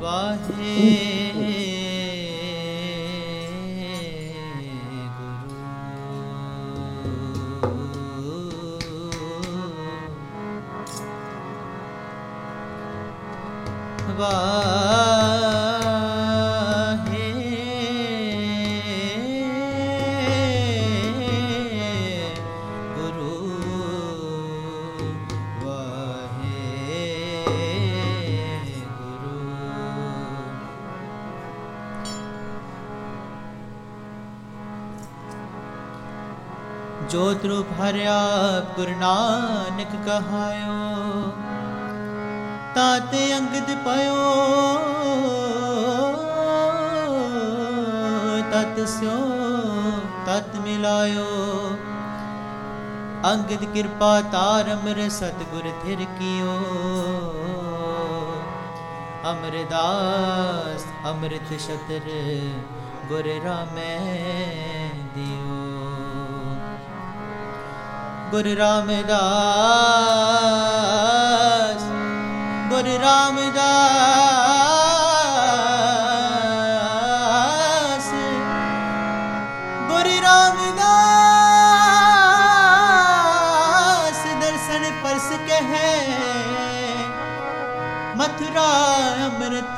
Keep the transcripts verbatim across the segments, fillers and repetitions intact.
वाहे गुरु वाहे गुरु जोत रूप हरिया गुरु नानक कहायो ताते अंगद पायो तत स्यो तत मिलायो अंगद कृपा तार अमर सतगुर थिर कियो अमरदास अमृत शतर गुर रामै दियो गुरु रामदास गुरु रामदास गुरु रामदास दर्शन परस कहे मथुरा अमृत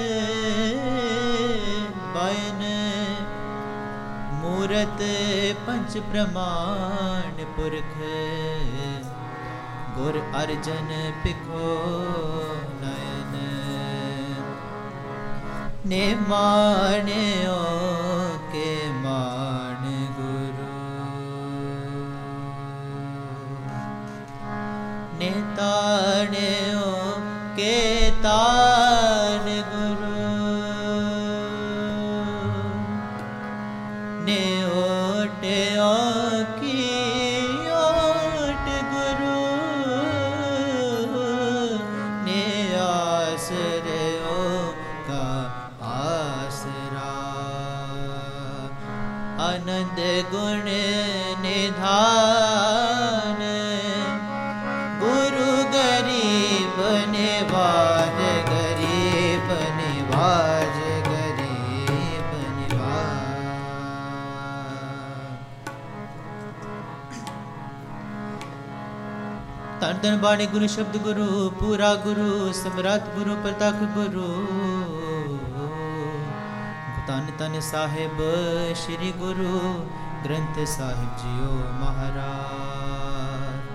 बयन मूरत पंच प्रमाण पुरख गुर अर्जन पिखो नयन ने माण्यो के मान गुरु ने ताण्यो के तान गुरु ने ओट्यो की ओट गुरु ने आसरयो का आसरा आनंद गुण निधान गुरु गरीब निवाज गरीब निवाज गरीब निवाज तन तन बाणी गुरु शब्द गुरु पूरा गुरु समरथ गुरु प्रतख गुरु तन तन साहिब श्री गुरु ग्रंथ साहिब जियो महाराज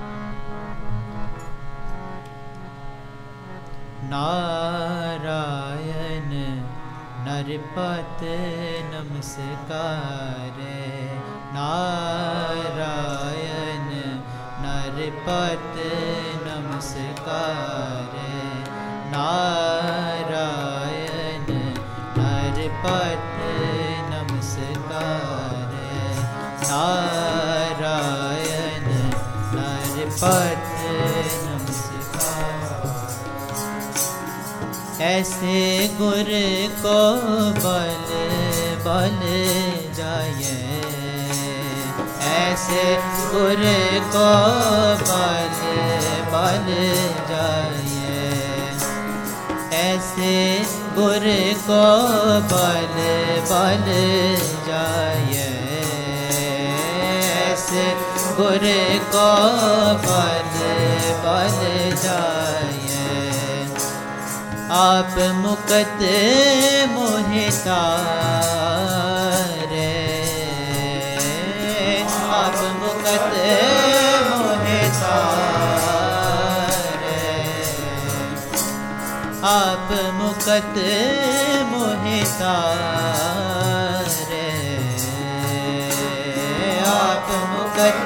नारायण नरपत नमस्कार नारायण नरपत नमस्कार नारायण नरपत नमस्कार नारायण नरपत नमस्कार ऐसे गुर को बल बल जाए ऐसे गुर को बल बल जाए ऐसे गुर को बल बल जाए ऐसे गुर को बल बल जाए आप मुकत मोहितारे आप मुकत मोहितारे आप मुकत मोहितारे आप मुकत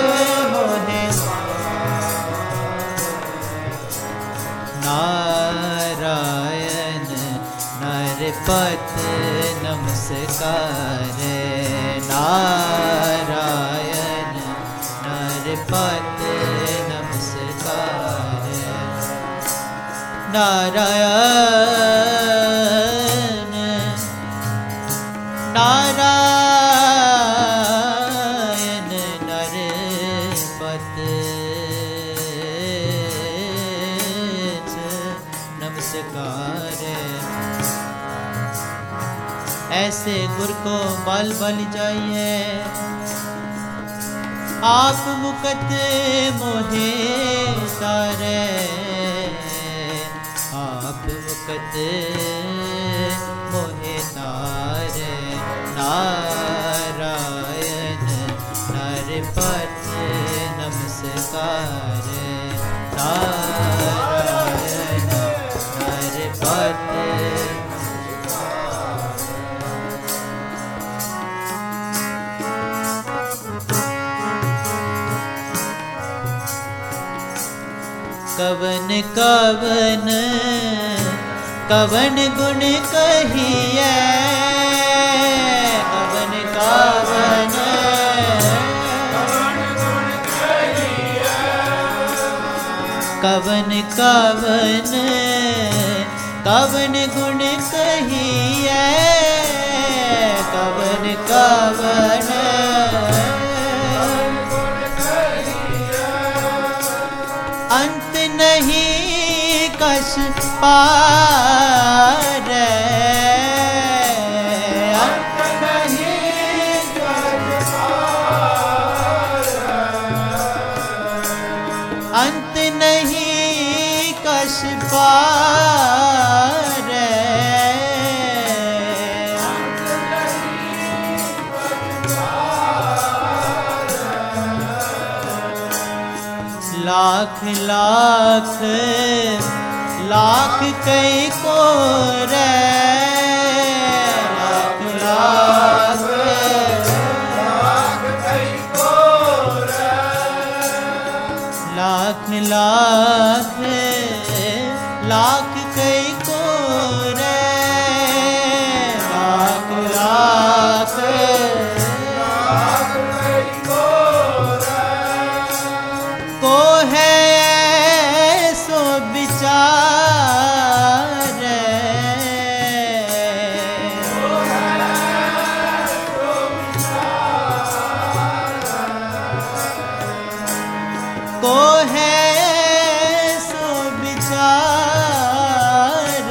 नारायण नरपत नमस्कार नारायण नरपत नमस्कार नारायण नारायण नरपत नमस्कार ऐसे गुर को बल बल जाइए। आप मुकत मोहे तारे, आप मुकत मोहे तारे। नारायण नरपत नमस्कार, नारायण नरपत। कवन कवन कवन गुण कहिए, कवन कवन कवन कवन कवन गुण कहिए, कवन कवन अंत नहीं कस पार, अंत नहीं कस पार, अंत नहीं कस पार, अंत नहीं कस पार। लाख लाख लाख कई को रे, लाख लाख लाख कई को रे, लाख लाख लाख कई को रे, लाख लाख लाख कई को रे। को है सो विचार, को है सो विचार,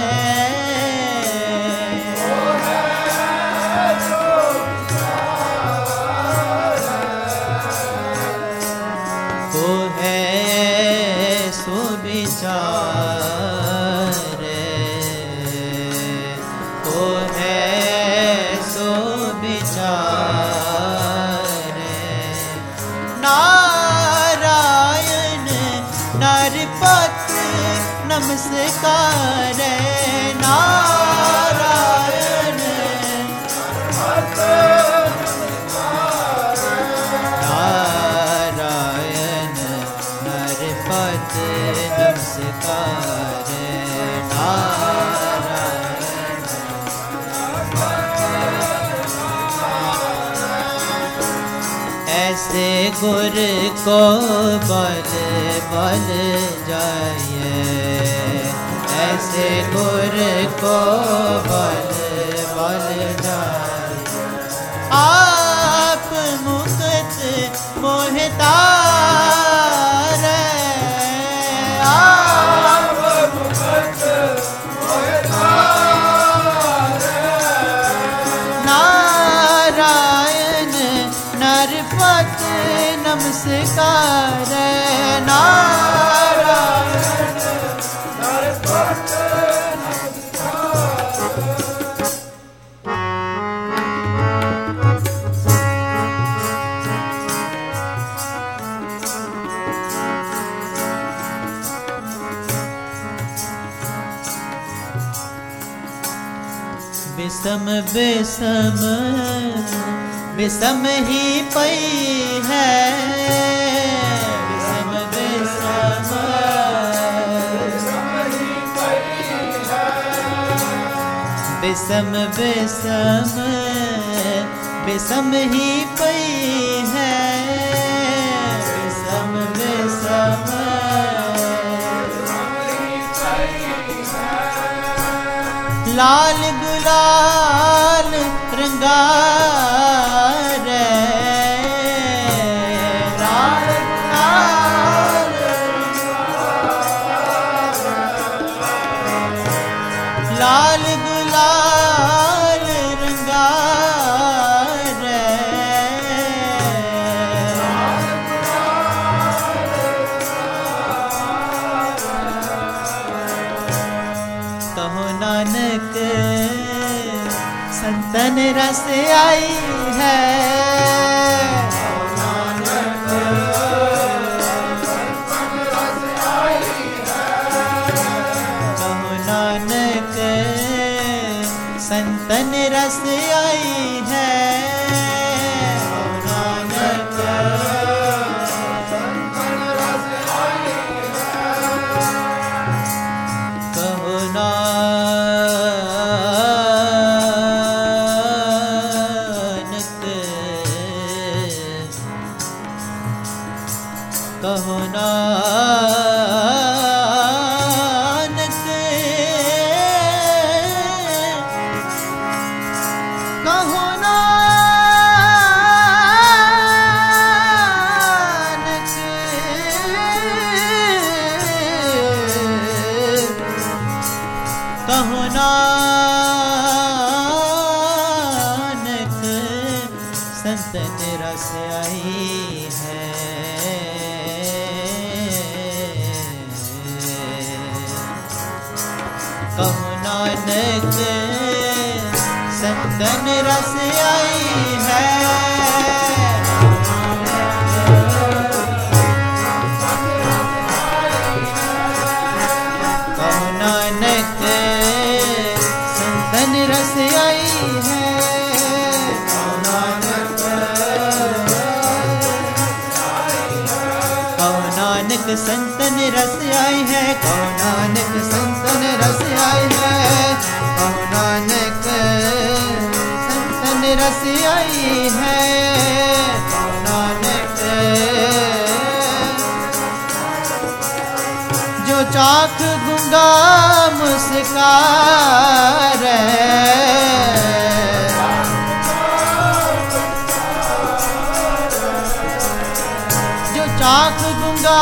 को है सो विचार, को है सो विचार। नारायण नरपत नमस्कार, नारायण नरपत नारायण नरपत नमस्कार, नारायण। ऐसे गुर को बल बल जाइए, ऐसे गुर को बल बल जाइए। आप मुकत मोहे तारे, आप मुकत मोहे तारे। नारायण नरपत नमस्कार, नारायण नरपत बिसम बिसम बिसम ही पई है, बिसम बिसम बिसम ही पई है, बिसम बिसम बिसम ही पई है, बिसम बिसम लाल गुलाल रंगा रे, लाल गुलाल लाल गुलाल नानक संतन रस आई है। कहो नानक संतन रस आई है। कहो नानक कहो नानक कहो नानक संतन रस आई है। कहो नानक संतन रस आई है। कहो नानक संतन रस आई है। कहो नानक कहो नानक संतन रस आई है। कहो नानक संतन रस आई है। कहो नानक संतन रस आई है। कहो नानक जो चाख गूंगा मुस्कार जो चाख गूंगा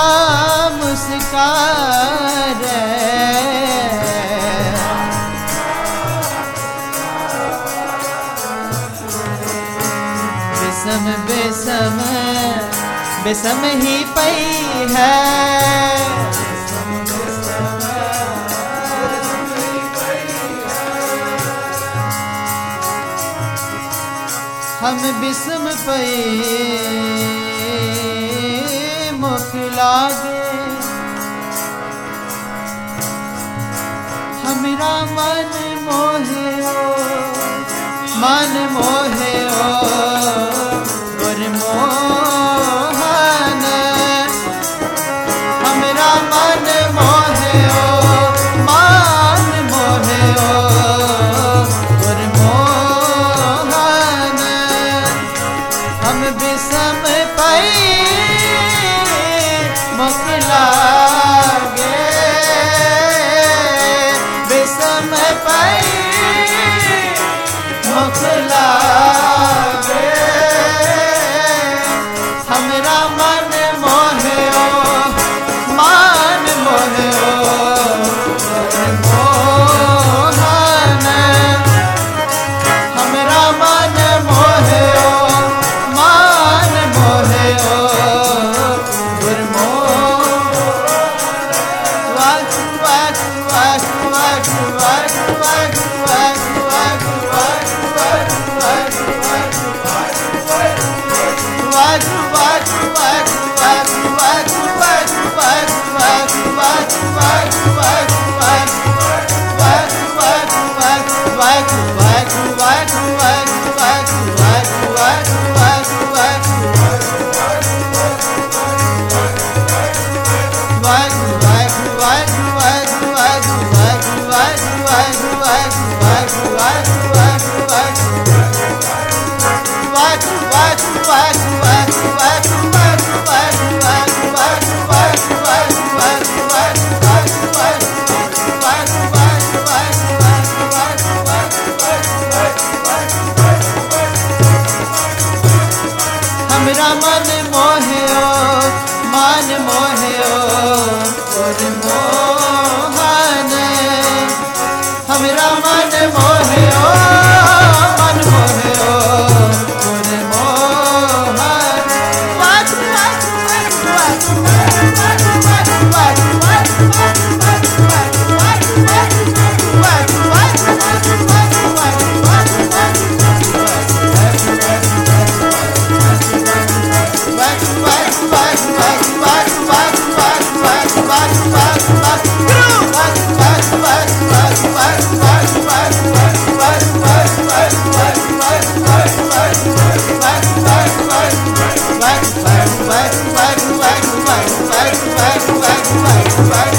मुस्कार बेसम बेसम बेसम ही पई है। हम बिसम पई मुख लागे। हमरा मन मोहे ओ मन मोहे ओ गुरमोहन। हमरा मन मोहे ओ मन मोहे ओ गुरमोहन। हम बिसम पई मुख लागे। बिसम पई मुख लागे। हमरा मन मोहे ओ मान मोहे ओ मोहन। हमरा मन मोहे ओ मान मोहे ओ हमरा मन मोहे ओ मान मोहे ओ गुरमोहन। हमरा मन मोहे ओ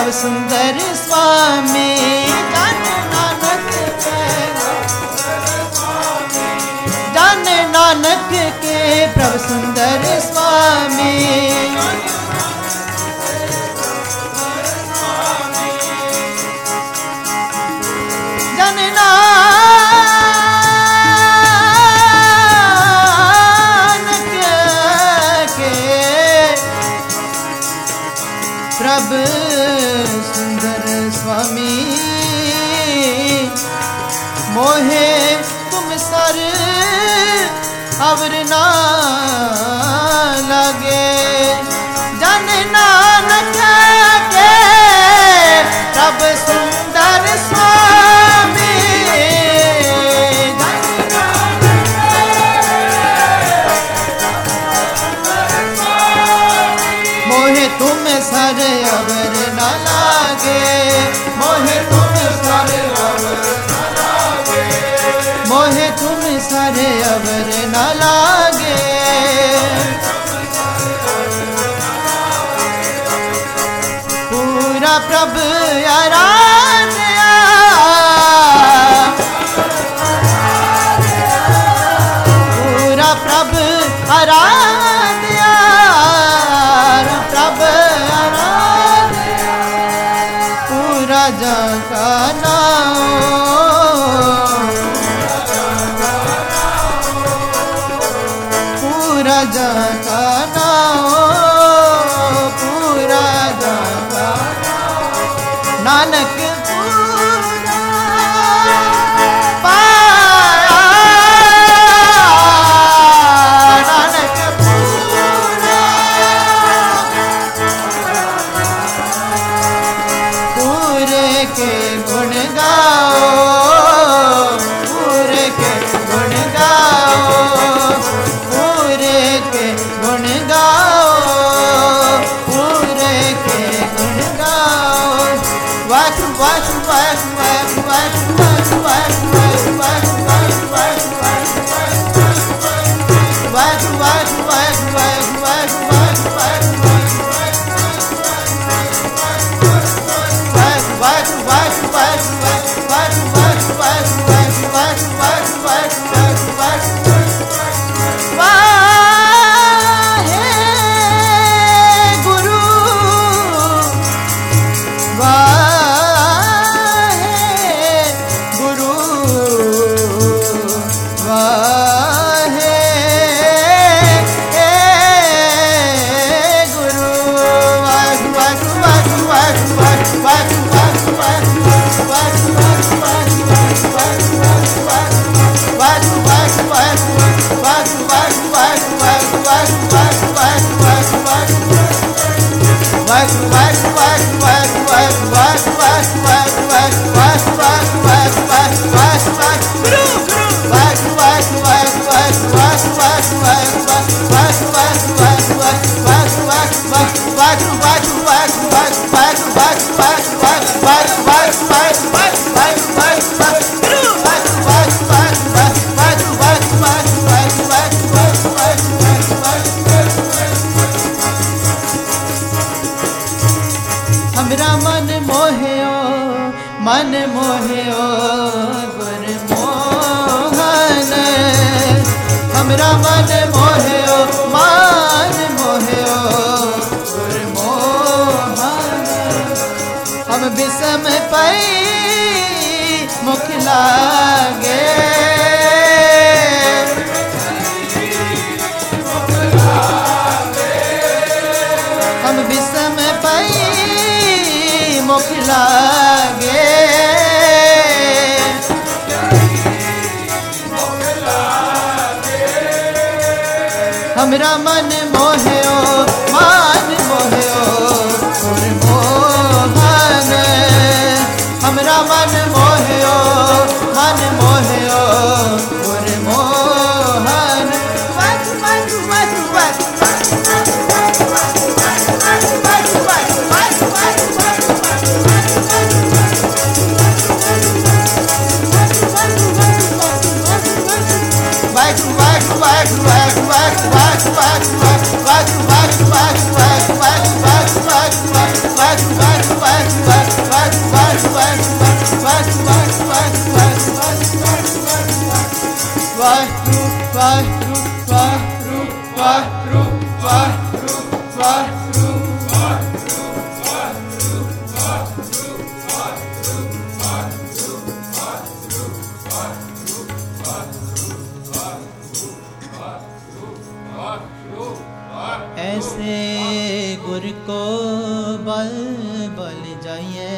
प्रभु सुंदर स्वामी, जाने नानक के जाने नानक के प्रभु सुंदर स्वामी। जाने नानक के प्रभु सुंदर स्वामी। मोहे तुम सर अवर ना लगे, जाने नानक के प्रभु सुंदर स्वामी। मोहे तुम सर अवर ना लागे, मोहे तुम सर अवर ना लागे, मोहे तुम सर अवर ना लागे। पूरा प्रभु आराधया, पूरा प्रभु आराधया, प्रभु आराधया। पूरा जगा नाम, पूरा जगा नाम, पूरा जगा नानक पूरा पाया, नानक पूरा। पूरे के गुण गाओ, पूरे के गुण गाओ, पूरे के गुण गाओ, पूरे के गुण गाओ। वाकु वाकु वाकु वाकु वाकु वाकु वाकु वाकु वाकु वाकु वाकु वाकु वाकु वाकु वाकु वाकु हमरा मन मोहियो मन मोहियो गुरमोहन, हमरा मन मोहियो मन मोहियो गुरमोहन। हम बिसम पई मुख लागे, हम बिसम पई मुख लागे। हमरा मन मोहियो मान मोहियो गुरमोहन, हमरा मन मोहियो मन मोहियो Gurmohan. वाकु वाकु वाकु वाकु Vai, vai, vai, vai, vai, vai, vai, vai, vai, vai, को बल बल जाइए,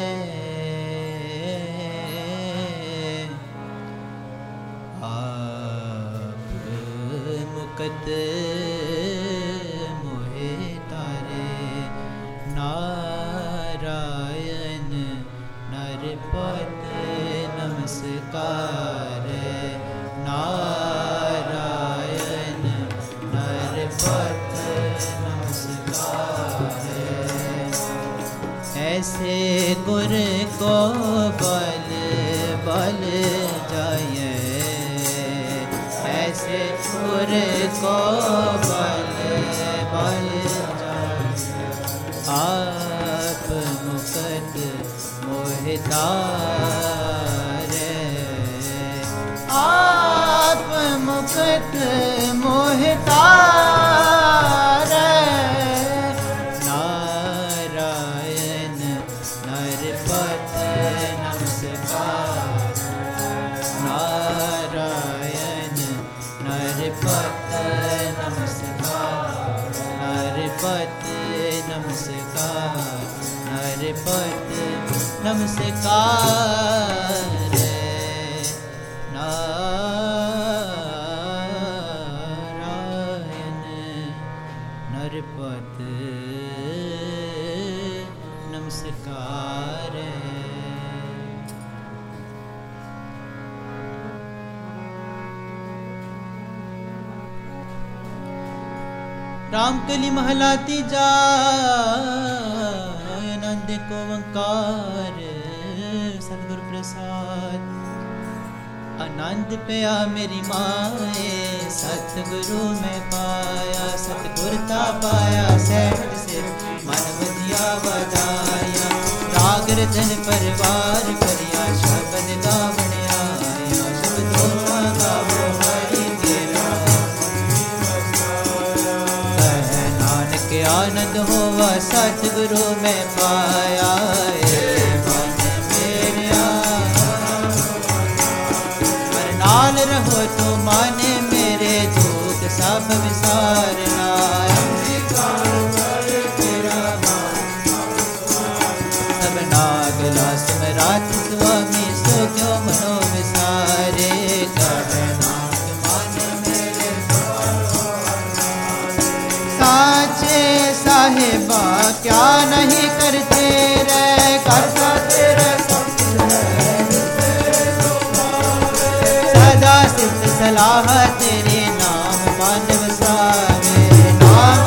आप मुकत मोहे तारे, नारायण नरपत नमस्कार, नारायण नरपत नमस्कार। ऐसे गुर को बल बल जाइए, ऐसे गुर को बल बल जाइए, आप मुकट मोहितारे, आप मुकट मोहितारे, नारायण नरपत नमस्कार, नारायण नरपत नमस्कार, नरपत नमस्कार, नरपत नमस्कार, नारायण नरपत नमस्कार। रामकली महला तीजा, आनंद को ओंकार सतगुरु प्रसाद, आनंद पया मेरी माए, सतगुरु में पाया, सतगुरता पाया, सहज से मन वधिया वधाया, राग रतन परिवार करिया, शब्द गावण आया, शब्दों का गावो हरि तेरा, कह नानक आनंद होवा सतगुरु में पाया, नाल रहो तो माने मेरे दुख सब विसारना, सब नागला स्मरात स्वामी सो क्यों मनो विसारे, साचे साहिबा क्या नहीं करते रे, करता तेरे सिद्ध सलाह तेरे नाम मान वसावे, नाम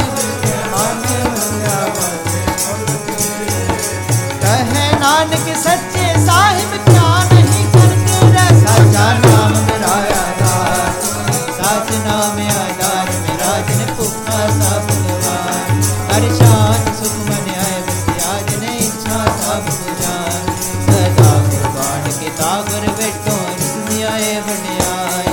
कहे नानक सच्चे साहिब क्या नहीं करते रे, साचा नाम मेरा आधार, साच नाम आधार मेरा जन भुखा सा भगवान, हर शान सुख मन आए बसिया जन इच्छा सब जान, सदा कुर्बान के तागर बैठो आए बनिया,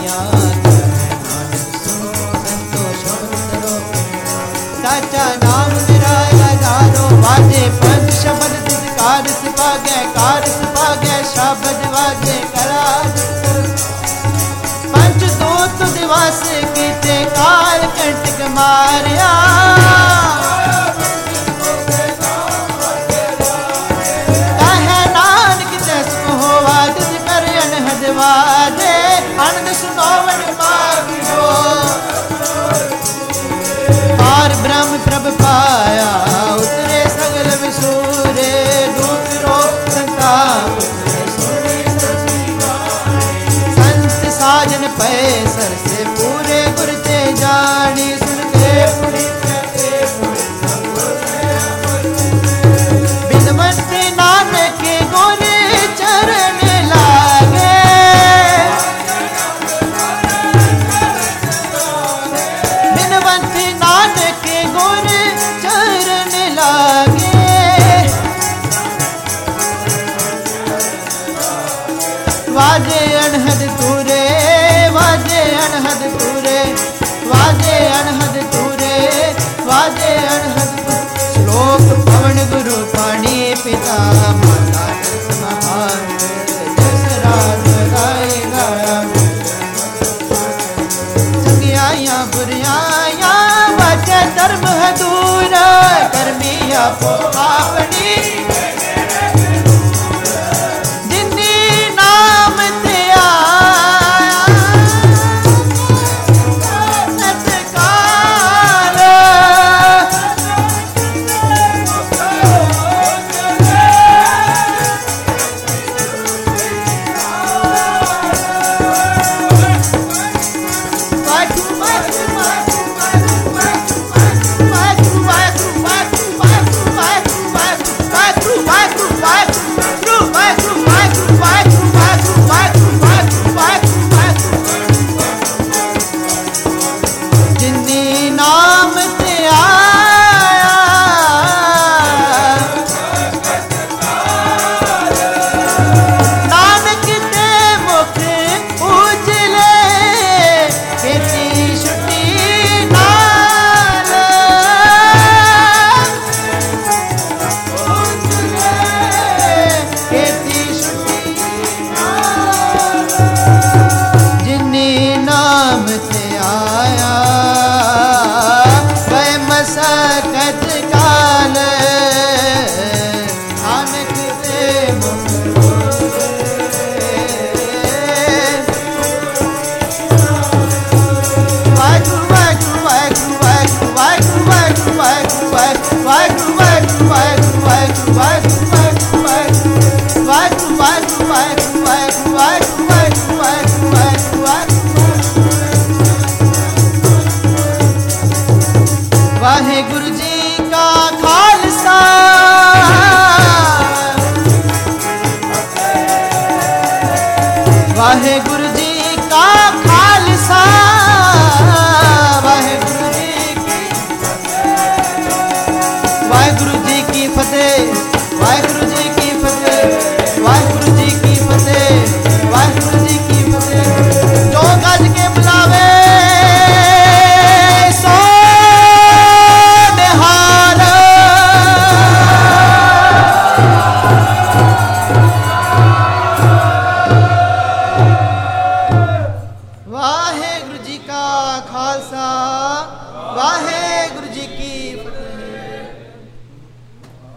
साचा नाम मेरा आधारो, वाजे पंच शब्द कार सुभागे, कार सुभागे शब्द वाजे करा, पंच दूत दिवस कीते काल कंटक मारिया, कहे नानक जस को होवा तुझ कर अनहद वाजे, अनंद सुनावन मागियो, पार ब्रह्म प्रभ पाया, उतरे सगल विसूरे, रूप रो संतान आ